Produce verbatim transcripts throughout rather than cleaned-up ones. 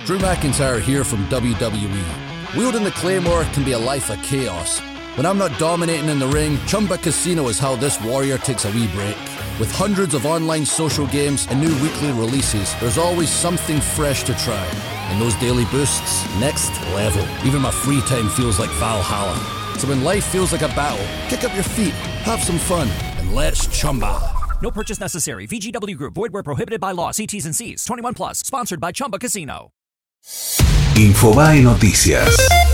Drew McIntyre here from W W E. Wielding the Claymore can be a life of chaos. When I'm not dominating in the ring, Chumba Casino is how this warrior takes a wee break. With hundreds of online social games and new weekly releases, there's always something fresh to try. And those daily boosts, next level. Even my free time feels like Valhalla. So when life feels like a battle, kick up your feet, have some fun, and let's Chumba. No purchase necessary. V G W Group. Void where prohibited by law. See T's and C's. twenty-one plus. Sponsored by Chumba Casino. Infobae Noticias.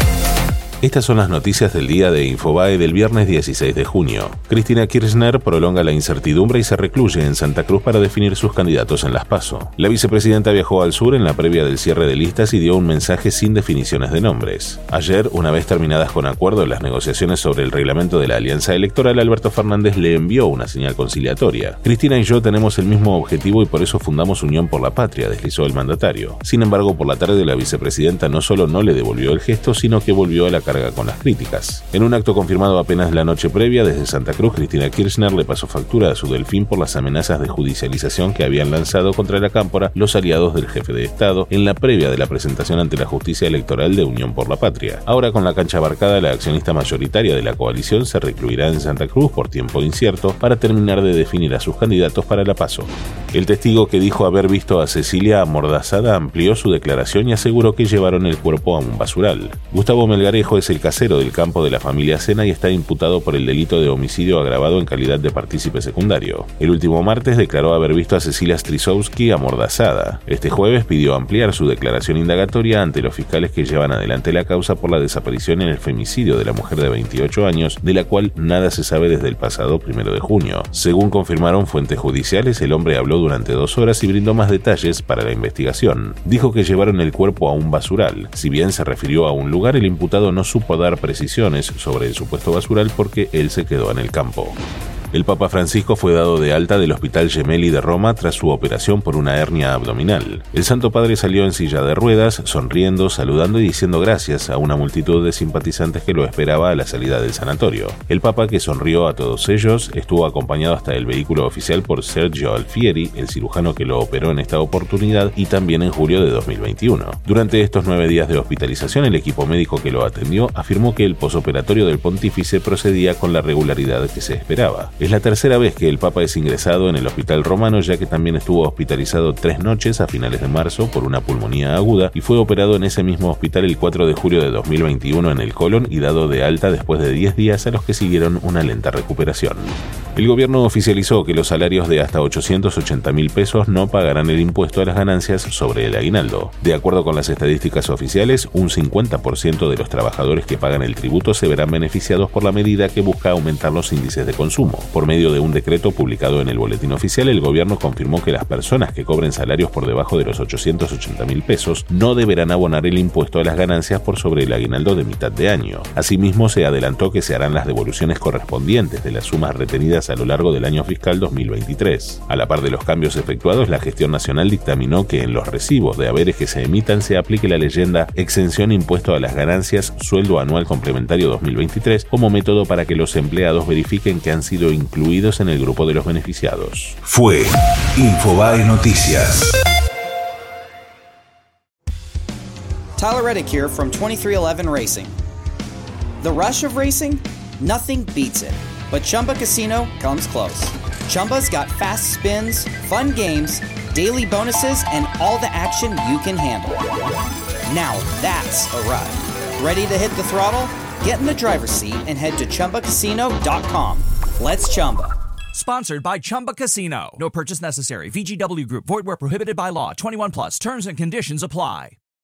Estas son las noticias del día de Infobae del viernes dieciséis de junio. Cristina Kirchner prolonga la incertidumbre y se recluye en Santa Cruz para definir sus candidatos en las PASO. La vicepresidenta viajó al sur en la previa del cierre de listas y dio un mensaje sin definiciones de nombres. Ayer, una vez terminadas con acuerdo las negociaciones sobre el reglamento de la alianza electoral, Alberto Fernández le envió una señal conciliatoria. Cristina y yo tenemos el mismo objetivo y por eso fundamos Unión por la Patria, deslizó el mandatario. Sin embargo, por la tarde la vicepresidenta no solo no le devolvió el gesto, sino que volvió a la carga con las críticas. En un acto confirmado apenas la noche previa, desde Santa Cruz, Cristina Kirchner le pasó factura a su delfín por las amenazas de judicialización que habían lanzado contra la Cámpora los aliados del jefe de Estado en la previa de la presentación ante la justicia electoral de Unión por la Patria. Ahora, con la cancha abarcada, la accionista mayoritaria de la coalición se recluirá en Santa Cruz por tiempo incierto para terminar de definir a sus candidatos para la PASO. El testigo que dijo haber visto a Cecilia amordazada amplió su declaración y aseguró que llevaron el cuerpo a un basural. Gustavo Melgarejo es el casero del campo de la familia Sena y está imputado por el delito de homicidio agravado en calidad de partícipe secundario. El último martes declaró haber visto a Cecilia Strisowski amordazada. Este jueves pidió ampliar su declaración indagatoria ante los fiscales que llevan adelante la causa por la desaparición en el femicidio de la mujer de veintiocho años, de la cual nada se sabe desde el pasado primero de junio. Según confirmaron fuentes judiciales, el hombre habló durante dos horas y brindó más detalles para la investigación. Dijo que llevaron el cuerpo a un basural. Si bien se refirió a un lugar, el imputado no supo dar precisiones sobre el supuesto basural porque él se quedó en el campo. El Papa Francisco fue dado de alta del Hospital Gemelli de Roma tras su operación por una hernia abdominal. El Santo Padre salió en silla de ruedas, sonriendo, saludando y diciendo gracias a una multitud de simpatizantes que lo esperaba a la salida del sanatorio. El Papa, que sonrió a todos ellos, estuvo acompañado hasta el vehículo oficial por Sergio Alfieri, el cirujano que lo operó en esta oportunidad, y también en julio de dos mil veintiuno. Durante estos nueve días de hospitalización, el equipo médico que lo atendió afirmó que el posoperatorio del pontífice procedía con la regularidad que se esperaba. Es la tercera vez que el Papa es ingresado en el Hospital Romano, ya que también estuvo hospitalizado tres noches a finales de marzo por una pulmonía aguda y fue operado en ese mismo hospital el cuatro de julio de dos mil veintiuno en el colon y dado de alta después de diez días a los que siguieron una lenta recuperación. El gobierno oficializó que los salarios de hasta ochocientos ochenta mil pesos no pagarán el impuesto a las ganancias sobre el aguinaldo. De acuerdo con las estadísticas oficiales, un cincuenta por ciento de los trabajadores que pagan el tributo se verán beneficiados por la medida que busca aumentar los índices de consumo. Por medio de un decreto publicado en el Boletín Oficial, el gobierno confirmó que las personas que cobren salarios por debajo de los ochocientos ochenta mil pesos no deberán abonar el impuesto a las ganancias por sobre el aguinaldo de mitad de año. Asimismo, se adelantó que se harán las devoluciones correspondientes de las sumas retenidas a lo largo del año fiscal dos mil veintitrés. A la par de los cambios efectuados, la gestión nacional dictaminó que en los recibos de haberes que se emitan se aplique la leyenda exención impuesto a las ganancias sueldo anual complementario dos mil veintitrés como método para que los empleados verifiquen que han sido incluidos en el grupo de los beneficiados. Fue Infobae Noticias. Tyler Reddick here from twenty-three eleven Racing. The rush of racing? Nothing beats it. But Chumba Casino comes close. Chumba's got fast spins, fun games, daily bonuses, and all the action you can handle. Now that's a ride. Ready to hit the throttle? Get in the driver's seat and head to Chumba Casino dot com. Let's Chumba. Sponsored by Chumba Casino. No purchase necessary. V G W Group. Void where prohibited by law. twenty-one plus. Terms and conditions apply.